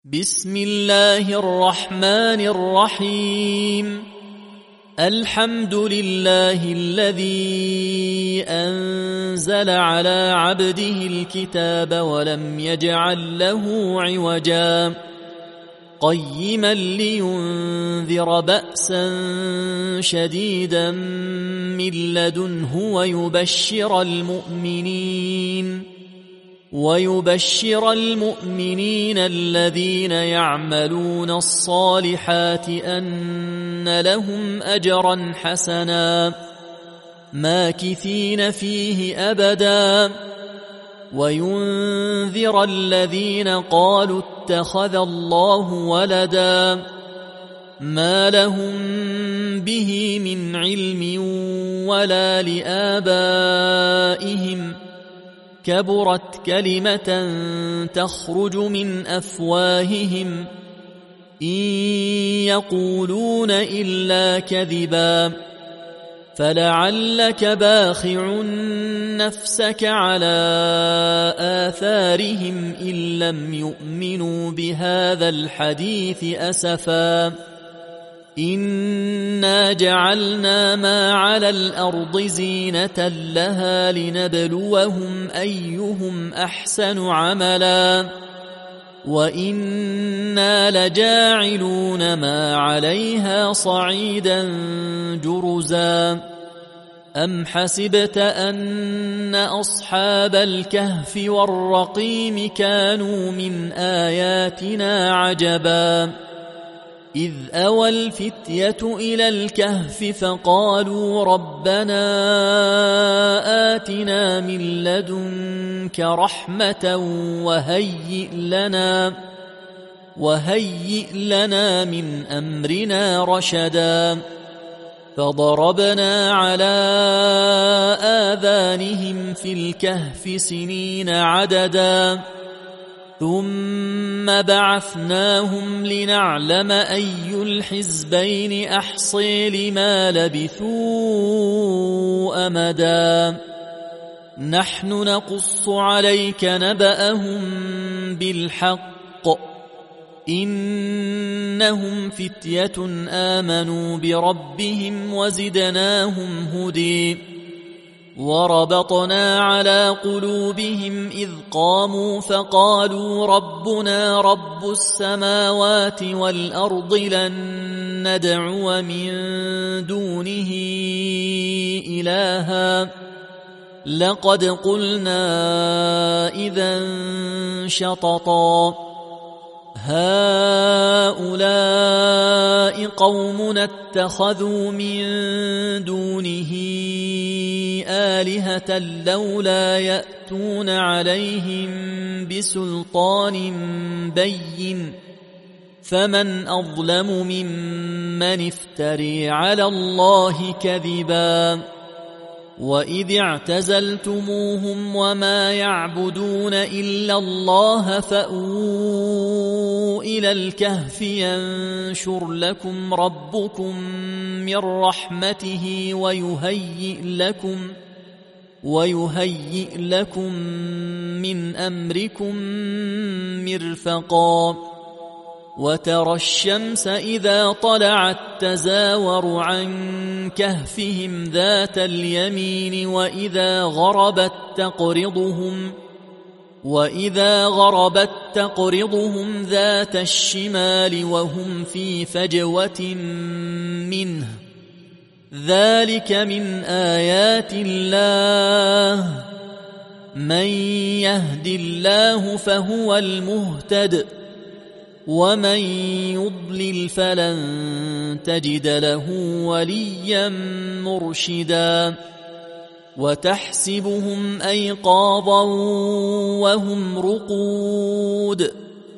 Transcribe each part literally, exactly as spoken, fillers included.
بسم الله الرحمن الرحيم. الحمد لله الذي أنزل على عبده الكتاب ولم يجعل له عوجا قيما لينذر بأسا شديدا من لدنه ويبشر المؤمنين ويبشر المؤمنين الذين يعملون الصالحات أن لهم أجرا حسنا ماكثين فيه أبدا وينذر الذين قالوا اتخذ الله ولدا ما لهم به من علم ولا لآبائهم كبرت كلمة تخرج من أفواههم إن يقولون إلا كذبا فلعلك باخع نفسك على آثارهم إن لم يؤمنوا بهذا الحديث أسفا إنا جعلنا ما على الأرض زينة لها لنبلوهم أيهم أحسن عملا وإنا لجاعلون ما عليها صعيدا جرزا أم حسبت أن أصحاب الكهف والرقيم كانوا من آياتنا عجبا إذ أوى الفتية إلى الكهف فقالوا ربنا آتنا من لدنك رحمة وهيئ لنا وهيئ لنا من أمرنا رشدا فضربنا على آذانهم في الكهف سنين عددا ثم بعثناهم لنعلم أي الحزبين أحصي لما لبثوا أمدا نحن نقص عليك نبأهم بالحق إنهم فتية آمنوا بربهم وزدناهم هدى وربطنا على قلوبهم إذ قاموا فقالوا ربنا رب السماوات والأرض لن ندعو من دونه إلها لقد قلنا إذا شططا هؤلاء قومنا اتخذوا من دونه آلهة لولا يأتون عليهم بسلطان بين فمن أظلم ممن افتري على الله كذبا وإذ اعتزلتموهم وما يعبدون إلا الله فأووا إلى الكهف ينشر لكم ربكم من رحمته ويهيئ لكم ويهيئ لكم من أمركم مرفقا وترى الشمس إذا طلعت تزاور عن كهفهم ذات اليمين وإذا غربت تقرضهم وإذا غربت تقرضهم ذات الشمال وهم في فجوة منه ذلك من آيات الله من يهد الله فهو المهتد ومن يضلل فلن تجد له وليا مرشدا وتحسبهم أيقاظا وهم رقود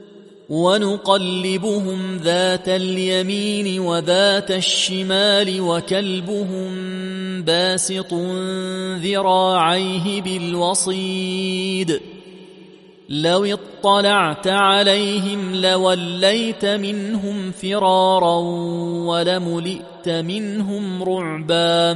ونقلبهم ذات اليمين وذات الشمال وكلبهم باسط ذراعيه بالوصيد لو اطلعت عليهم لوليت منهم فرارا ولملئت منهم رعبا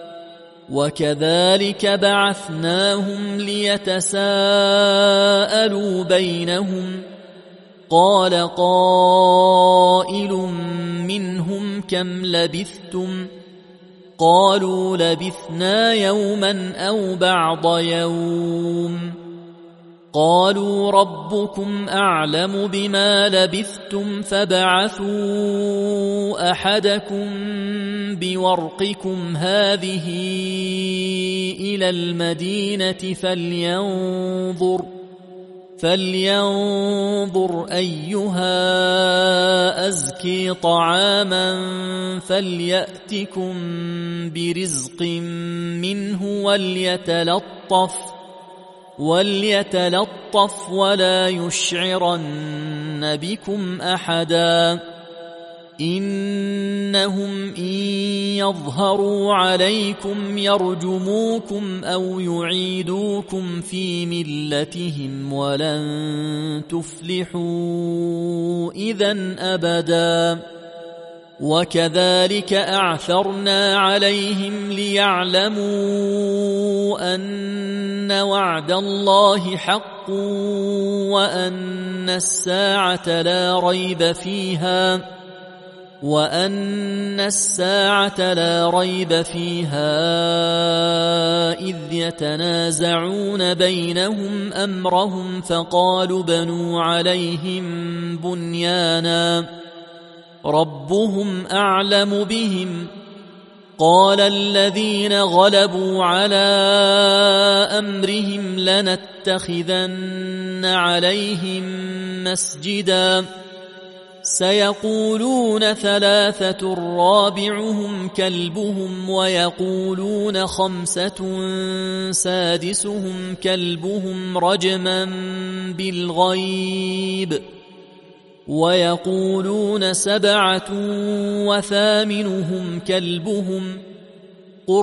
وكذلك بعثناهم ليتساءلوا بينهم قال قائل منهم كم لبثتم قالوا لبثنا يوما أو بعض يوم قالوا ربكم أعلم بما لبثتم فابعثوا أحدكم بورقكم هذه إلى المدينة فلينظر فلينظر أيها أزكي طعاما فليأتكم برزق منه وليتلطف وليتلطف ولا يشعرن بكم أحدا إنهم إن يظهروا عليكم يرجموكم أو يعيدوكم في ملتهم ولن تفلحوا إذن أبدا وكذلك أعثرنا عليهم ليعلموا أن وعد الله حق وأن الساعة لا ريب فيها وأن الساعة لا ريب فيها إذ يتنازعون بينهم أمرهم فقالوا بنوا عليهم بنيانا ربهم أعلم بهم قال الذين غلبوا على أمرهم لنتخذن عليهم مسجدا سيقولون ثلاثة رابعهم كلبهم ويقولون خمسة سادسهم كلبهم رجما بالغيب ويقولون سبعة وثامنهم كلبهم قل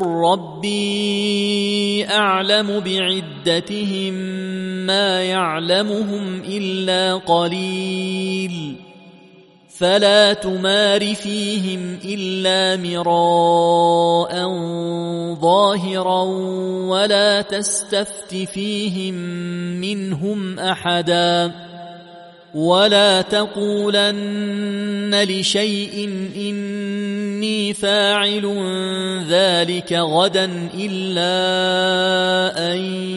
ربي أعلم بعدتهم ما يعلمهم إلا قليل فلا تمار فيهم إلا مراء ظاهرا ولا تستفت فيهم منهم أحدا ولا تقولن لشيء إني فاعل ذلك غدا إلا أن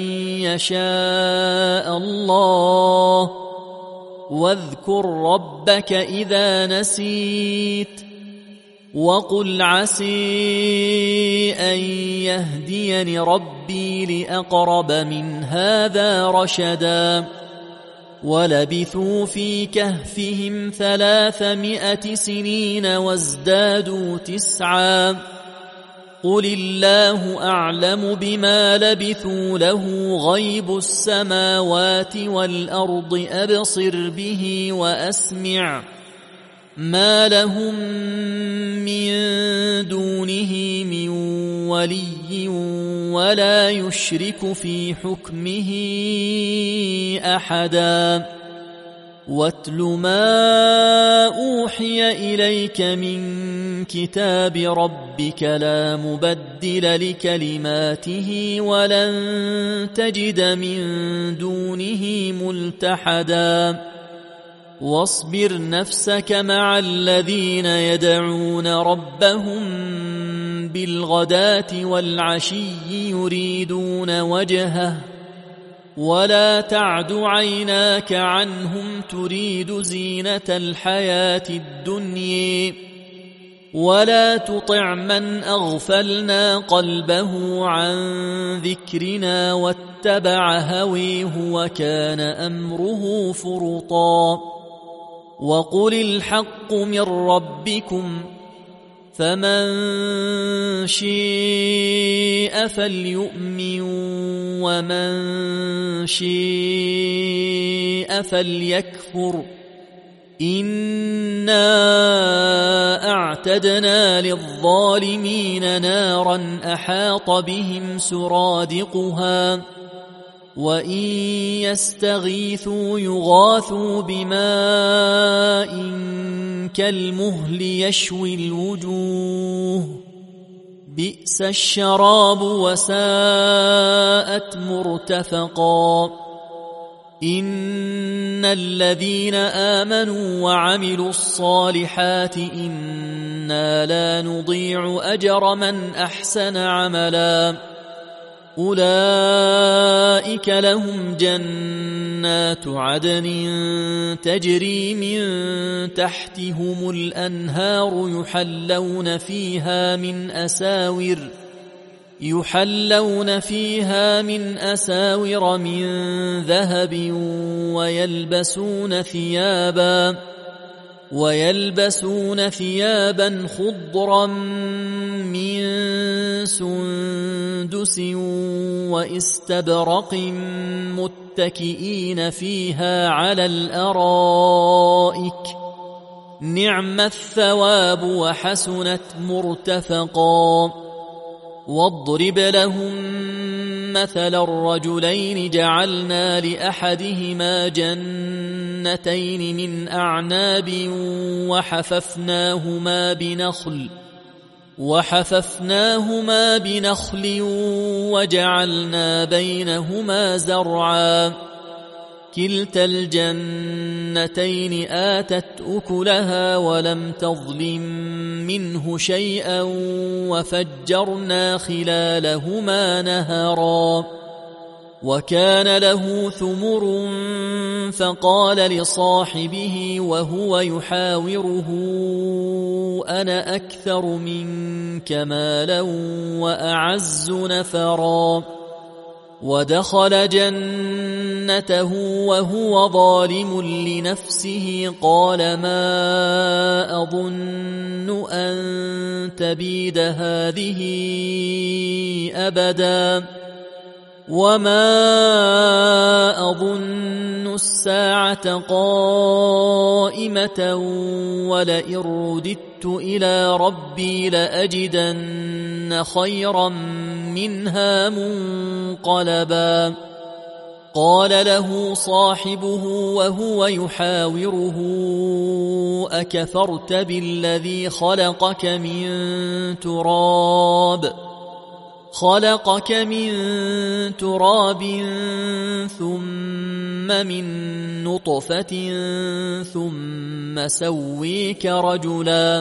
يشاء الله واذكر ربك إذا نسيت وقل عسي أن يهديني ربي لأقرب من هذا رشدا ولبثوا في كهفهم ثلاثمائة سنين وازدادوا تسعا قل الله أعلم بما لبثوا له غيب السماوات والأرض أبصر به وأسمع ما لهم من دونه من ولي ولا يشرك في حكمه أحدا واتل ما أوحي إليك من كتاب ربك لا مبدل لكلماته ولن تجد من دونه ملتحدا واصبر نفسك مع الذين يدعون ربهم بالغداة والعشي يريدون وجهه ولا تعد عيناك عنهم تريد زينة الحياة الدنيا ولا تطع من أغفلنا قلبه عن ذكرنا واتبع هويه وكان أمره فرطا وقل الحق من ربكم فمن شاء فليؤمن ومن شاء فليكفر إنا أعتدنا للظالمين نارا أحاط بهم سرادقها وإن يستغيثوا يغاثوا بماء كالمهل يشوي الوجوه بئس الشراب وساءت مرتفقا إن الذين آمنوا وعملوا الصالحات إنا لا نضيع أجر من أحسن عملا أولئك لهم جنات عدن تجري من تحتهم الأنهار يحلون فيها من أساور يحلون فيها من أساور من ذهب ويلبسون ثيابا ويلبسون ثيابا خضرا من سندس واستبرق متكئين فيها على الأرائك نعم الثواب وحسنت مرتفقا واضرب لهم مثل الرجلين جعلنا لأحدهما جنتين من أعناب وحففناهما بنخل وحففناهما بنخل وجعلنا بينهما زرعا كلتا الجنتين آتت أكلها ولم تظلم منه شيئا وفجرنا خلالهما نهرا وكان له ثمر فقال لصاحبه وهو يحاوره أنا أكثر منك مالا وأعز نفرا ودخل جنته وهو ظالم لنفسه قال ما أظن أن تبيد هذه أبدا وما أظن الساعة قائمة ولئن رددت إلى ربي لأجدن خيرا منها منقلبا قال له صاحبه وهو يحاوره أكفرت بالذي خلقك من تراب خلقك من تراب ثم من نطفة ثم سويك رجلا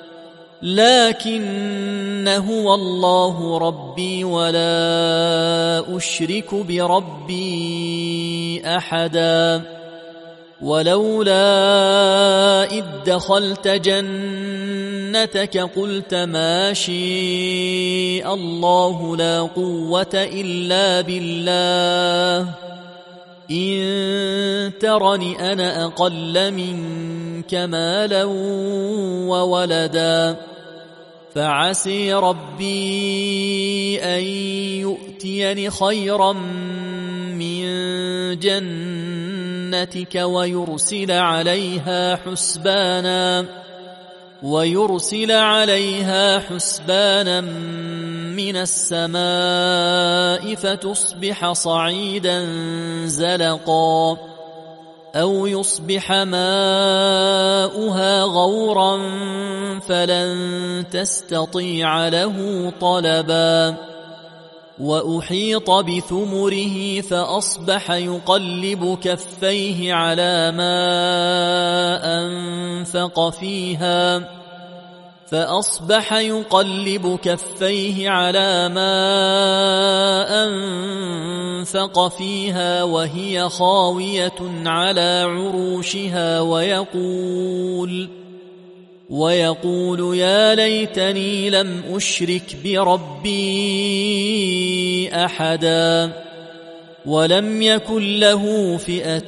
لكن هو الله ربي ولا أشرك بربي أحدا ولولا إذ دخلت جنتك قلت ما شاء الله لا قوة إلا بالله إن ترني أنا أقل منك مالا وولدا فعسي ربي أن يؤتيني خيرا من جنتك ويرسل عليها حسبانا ويرسل عليها حسبانا من السماء فتصبح صعيدا زلقا أو يصبح ماؤها غورا فلن تستطيع له طلبا وأحيط بثمره فأصبح يقلب كفيه على ما أنفق فيها فأصبح يقلب كفيه على ما أنفق فيها وهي خاوية على عروشها ويقول ويقول يا ليتني لم أشرك بربي أحدا ولم يكن له فئة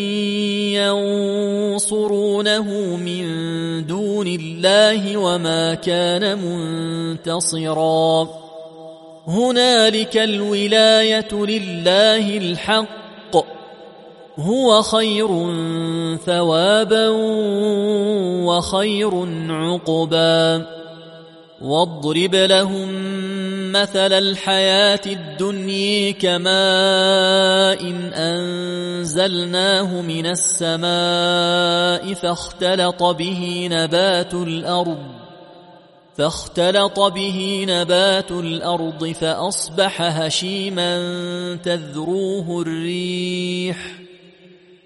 ينصرونه من دون الله وما كان منتصرا هنالك الولاية لله الحق هو خير ثوابا وخير عقبا واضرب لهم مثل الحياة الدنيا كماء إن أنزلناه من السماء فاختلط به نبات الأرض فاختلط به نبات الأرض فأصبح هشيما تذروه الريح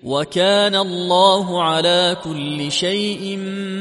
وكان الله على كل شيء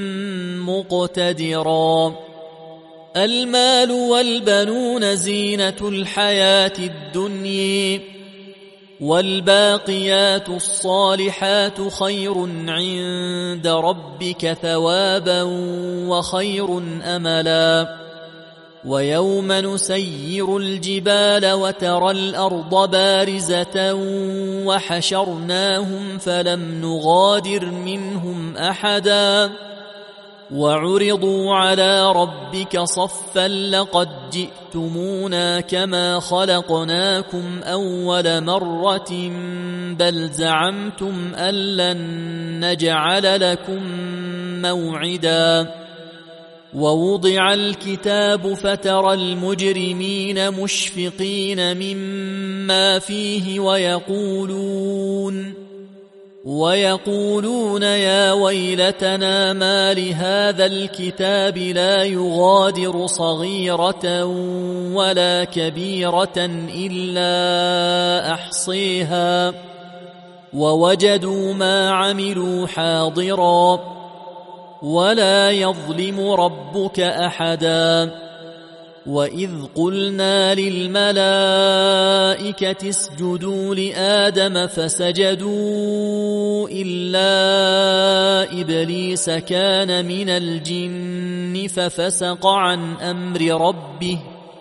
مقتدرا. المال والبنون زينة الحياة الدنيا، والباقيات الصالحات خير عند ربك ثوابا وخير أملا. ويوم نسير الجبال وترى الأرض بارزة وحشرناهم فلم نغادر منهم أحدا وعرضوا على ربك صفا لقد جئتمونا كما خلقناكم أول مرة بل زعمتم أن لن نجعل لكم موعدا. ووضع الكتاب فترى المجرمين مشفقين مما فيه ويقولون ويقولون يا ويلتنا ما لهذا الكتاب لا يغادر صغيرة ولا كبيرة إلا أحصيها ووجدوا ما عملوا حاضرا ولا يظلم ربك أحدا. وإذ قلنا للملائكة اسجدوا لآدم فسجدوا إلا إبليس كان من الجن ففسق عن أمر ربه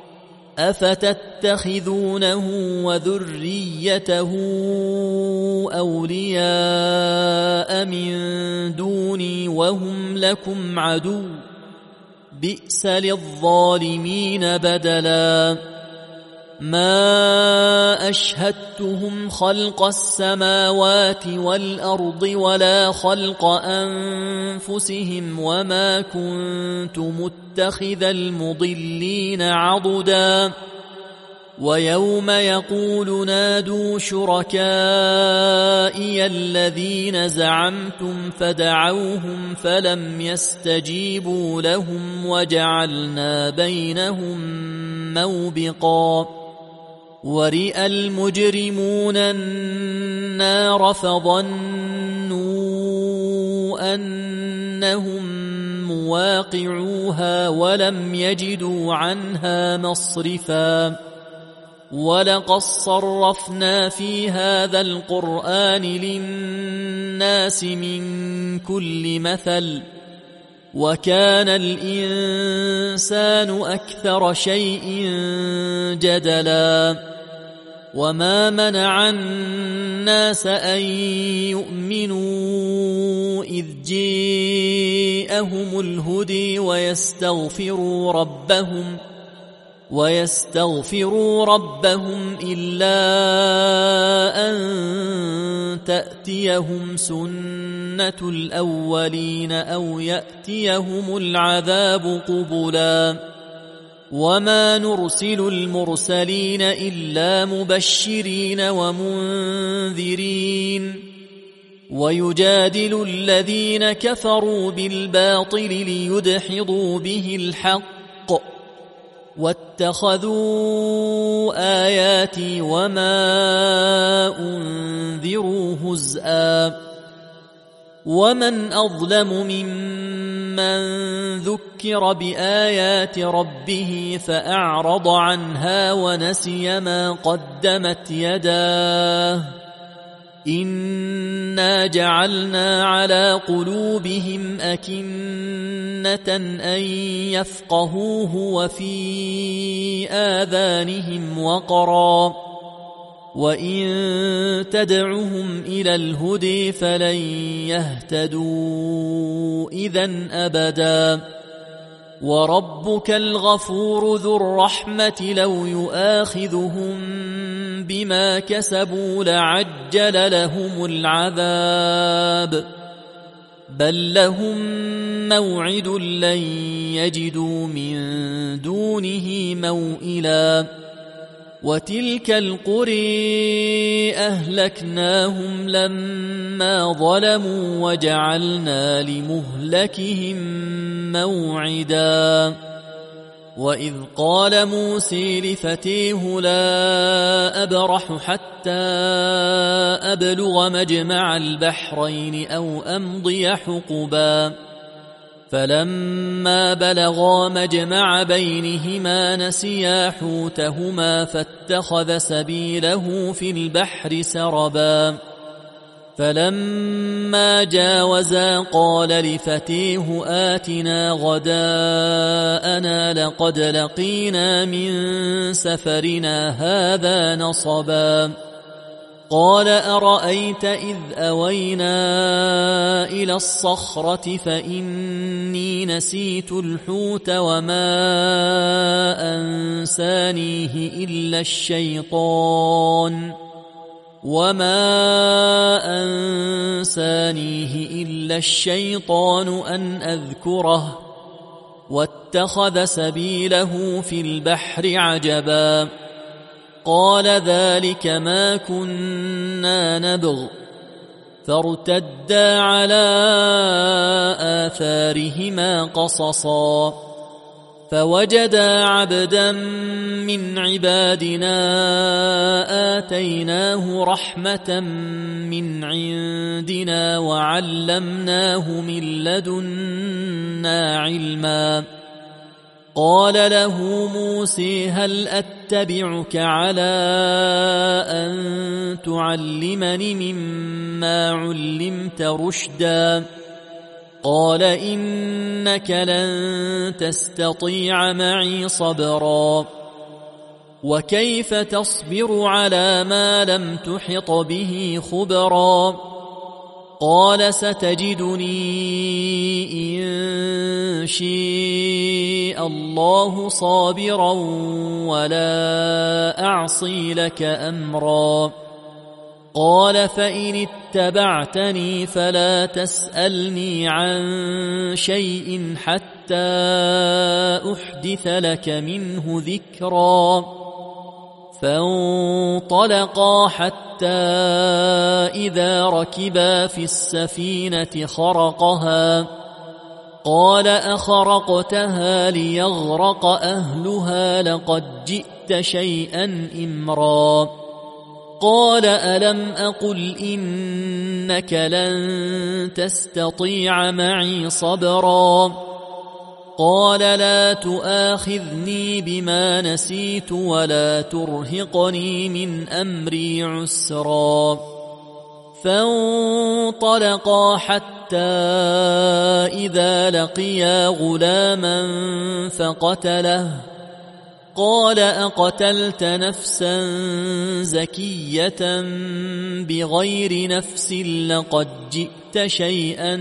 أفتتخذونه وذريته أولياء من دوني وهم لكم عدو بئس للظالمين بدلا. ما أشهدتهم خلق السماوات والأرض ولا خلق أنفسهم وما كنت متخذ المضلين عضدا. ويوم يقول نادوا شركائي الذين زعمتم فدعوهم فلم يستجيبوا لهم وجعلنا بينهم موبقا. ورئ المجرمون النار فظنوا أنهم مواقعوها ولم يجدوا عنها مصرفا. ولقد صرفنا في هذا القرآن للناس من كل مثل وكان الإنسان أكثر شيء جدلا. وما منع الناس أن يؤمنوا إذ جاءهم الهدى ويستغفروا ربهم ويستغفروا ربهم إلا أن تأتيهم سنة الأولين أو يأتيهم العذاب قبلا. وما نرسل المرسلين إلا مبشرين ومنذرين ويجادل الذين كفروا بالباطل ليدحضوا به الحق واتخذوا آياتي وما أنذروا هزءا. ومن أظلم ممن ذكر بآيات ربه فأعرض عنها ونسي ما قدمت يداه إنا جعلنا على قلوبهم أكنة أن يفقهوه وفي آذانهم وقرا وإن تدعهم إلى الهدى فلن يهتدوا إذن أبدا. وربك الغفور ذو الرحمة لو يؤاخذهم بما كسبوا لعجل لهم العذاب بل لهم موعد لن يجدوا من دونه موئلا. وتلك القرى أهلكناهم لما ظلموا وجعلنا لمهلكهم موعدا. وإذ قال موسى لفتيه لا أبرح حتى أبلغ مجمع البحرين أو أمضي حقبا فلما بلغا مجمع بينهما نسيا حوتهما فاتخذ سبيله في البحر سربا فلما جاوزا قال لفتيه آتنا غداءنا لقد لقينا من سفرنا هذا نصبا قال أرأيت إذ أوينا إلى الصخرة فإني نسيت الحوت وما أنسانيه إلا الشيطان وما أنسانيه إلا الشيطان أن أذكره واتخذ سبيله في البحر عجبا قال ذلك ما كنا نبغ فارتدا على آثارهما قصصا فوجدا عبدا من عبادنا آتيناه رحمة من عندنا وعلمناه من لدنا علما قال له موسى هل أتبعك على أن تعلمني مما علمت رشدا قال إنك لن تستطيع معي صبرا وكيف تصبر على ما لم تحط به خبرا قال ستجدني إن شاء الله صابرا ولا أعصي لك أمرا قال فإن اتبعتني فلا تسألني عن شيء حتى أحدث لك منه ذكرا فانطلقا حتى إذا ركبا في السفينة خرقها قال أخرقتها ليغرق أهلها لقد جئت شيئا إمرا قال ألم أقل إنك لن تستطيع معي صبرا قال لا تؤاخذني بما نسيت ولا ترهقني من أمري عسرا فانطلقا حتى إذا لقيا غلاما فقتله قال أقتلت نفسا زكية بغير نفس لقد جئت شيئا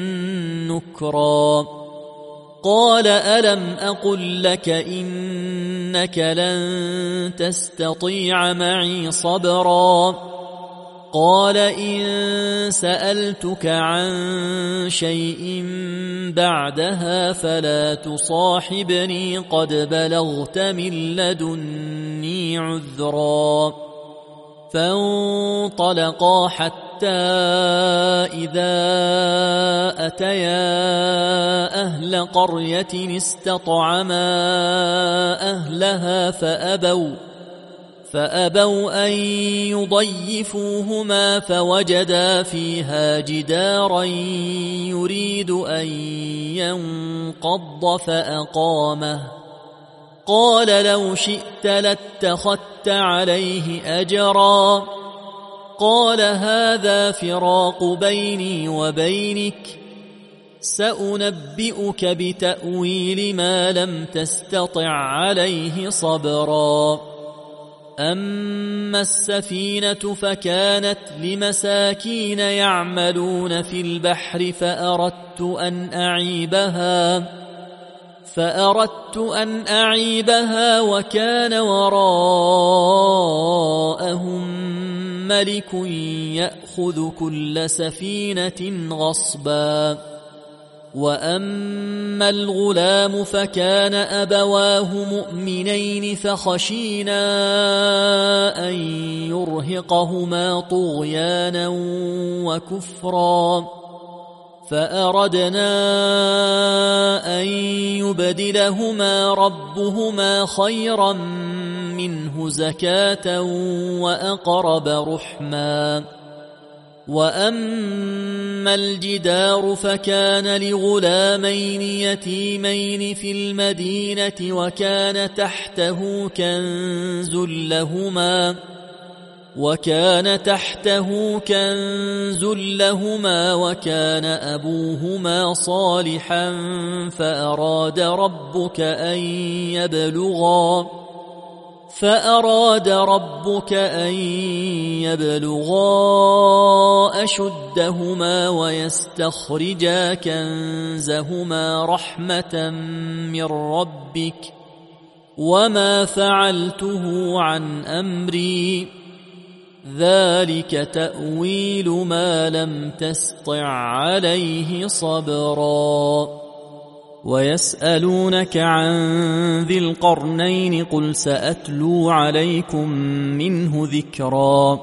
نكرا قال ألم أقل لك إنك لن تستطيع معي صبرا قال إن سألتك عن شيء بعدها فلا تصاحبني قد بلغت من لدني عذرا فانطلقا حتى إذا أتيا أهل قرية استطعما أهلها فأبوا فأبوا أن يضيفوهما فوجدا فيها جدارا يريد أن ينقض فأقامه قال لو شئت لاتخذت عليه أجرا قال هذا فراق بيني وبينك سأنبئك بتأويل ما لم تستطع عليه صبرا أما السفينة فكانت لمساكين يعملون في البحر فأردت أن أعيبها فأردت أن أعيبها وكان وراءهم ملك يأخذ كل سفينة غصبا وأما الغلام فكان أبواه مؤمنين فخشينا أن يرهقهما طغيانا وكفرا فأردنا أن يبدلهما ربهما خيرا منه زكاة وأقرب رحما. وأما الجدار فكان لغلامين يتيمين في المدينة وكان تحته كنز لهما وكان تحته كنز لهما وكان أبوهما صالحا فأراد ربك أن يبلغا فأراد ربك أن يبلغا أشدهما ويستخرجا كنزهما رحمة من ربك وما فعلته عن أمري ذلك تأويل ما لم تسطع عليه صبرا. ويسألونك عن ذي القرنين قل سأتلو عليكم منه ذكرا.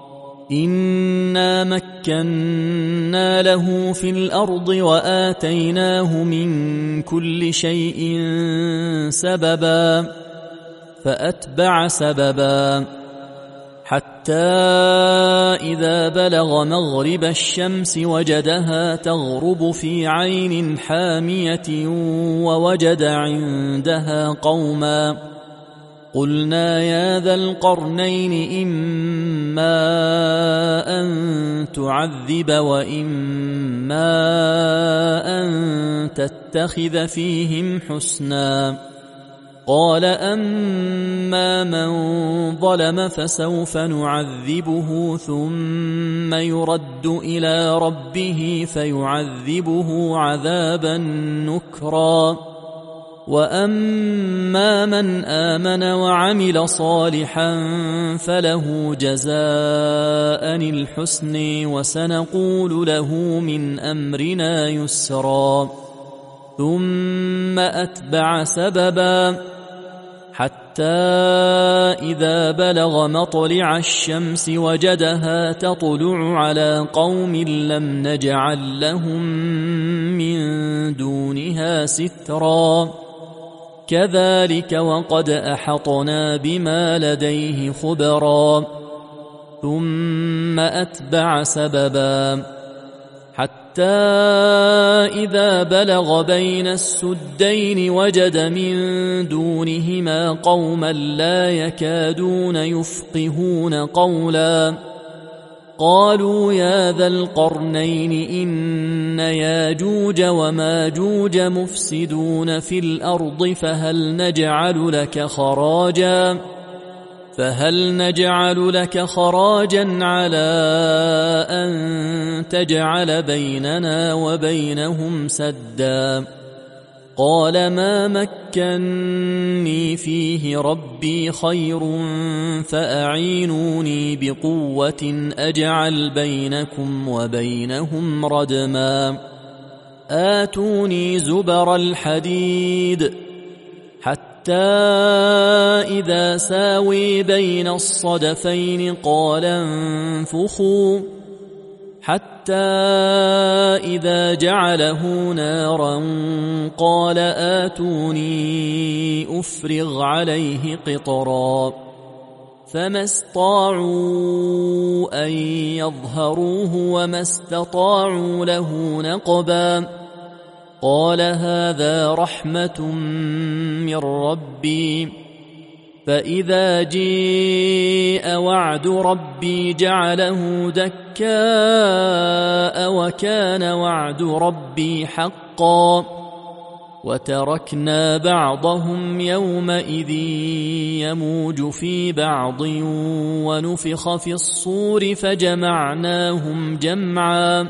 إنا مكنا له في الأرض وآتيناه من كل شيء سببا فأتبع سببا حتى إذا بلغ مغرب الشمس وجدها تغرب في عين حامية ووجد عندها قوما قلنا يا ذا القرنين إما أن تعذب وإما أن تتخذ فيهم حسنا. قال أما من ظلم فسوف نعذبه ثم يرد إلى ربه فيعذبه عذابا نكرا. وأما من آمن وعمل صالحا فله جزاء الحسن وسنقول له من أمرنا يسرا. ثم أتبع سببا حتى إذا بلغ مطلع الشمس وجدها تطلع على قوم لم نجعل لهم من دونها سترا كذلك وقد أحطنا بما لديه خبرا. ثم أتبع سببا حتى إذا بلغ بين السدين وجد من دونهما قوما لا يكادون يفقهون قولا قالوا يا ذا القرنين إن ياجوج وماجوج مفسدون في الأرض فهل نجعل لك خراجا فهل نجعل لك خراجا على أن تجعل بيننا وبينهم سدا. قال ما مكني فيه ربي خير فأعينوني بقوة أجعل بينكم وبينهم ردما. آتوني زبر الحديد حتى إذا ساوي بين الصدفين قال انفخوا حتى إذا جعله نارا قال آتوني أفرغ عليه قطرا. فما استطاعوا أن يظهروه وما استطاعوا له نقبا. قال هذا رحمة من ربي فإذا جاء وعد ربي جعله دكاء وكان وعد ربي حقا. وتركنا بعضهم يومئذ يموج في بعض ونفخ في الصور فجمعناهم جمعا.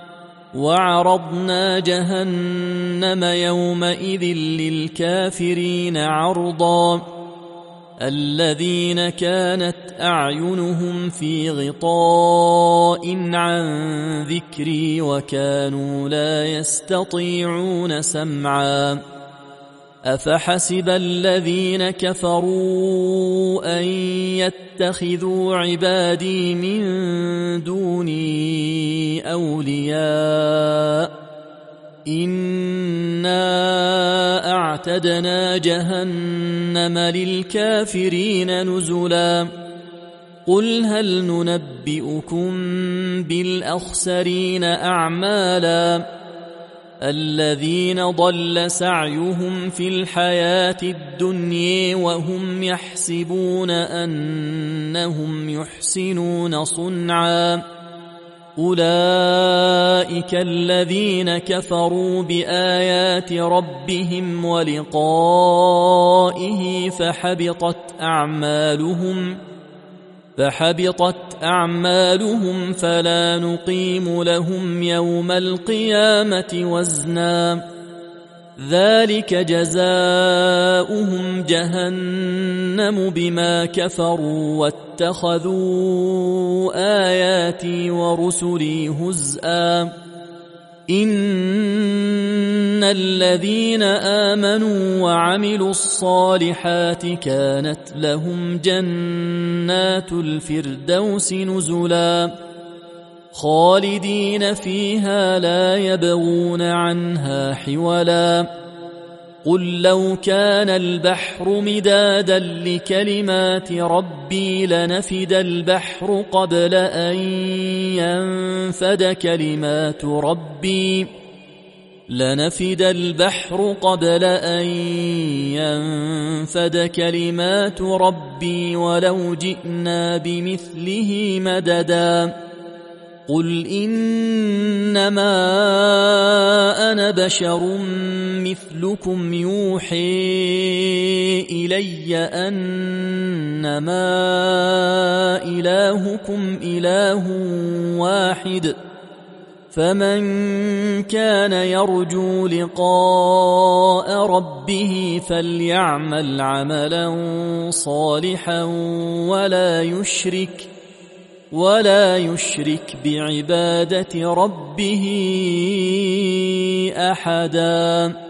وعرضنا جهنم يومئذ للكافرين عرضا. الذين كانت أعينهم في غطاء عن ذكري وكانوا لا يستطيعون سمعا. أفحسب الذين كفروا أن يتخذوا عبادي من دوني أولياء إنا أعتدنا جهنم للكافرين نزلا قل هل ننبئكم بالأخسرين أعمالا الذين ضل سعيهم في الحياة الدنيا وهم يحسبون أنهم يحسنون صنعا أولئك الذين كفروا بآيات ربهم ولقائه فحبطت أعمالهم فحبطت أعمالهم فلا نقيم لهم يوم القيامة وزنا ذلك جزاؤهم جهنم بما كفروا واتخذوا آياتي ورسلي هزءا إن الذين آمنوا وعملوا الصالحات كانت لهم جنات الفردوس نزلا خالدين فيها لا يبغون عنها حولا قل لو كان البحر مدادا لكلمات ربي لنفد البحر قبل أن ينفد كلمات ربي لنفد البحر قبل أن ينفد كلمات ربي ولو جئنا بمثله مددا قل إنما أنا بشر مثلكم يوحي إلي أنما إلهكم إله واحد فمن كان يرجو لقاء ربه فليعمل عملا صالحا ولا يشرك ولا يشرك بعبادة ربه أحدا.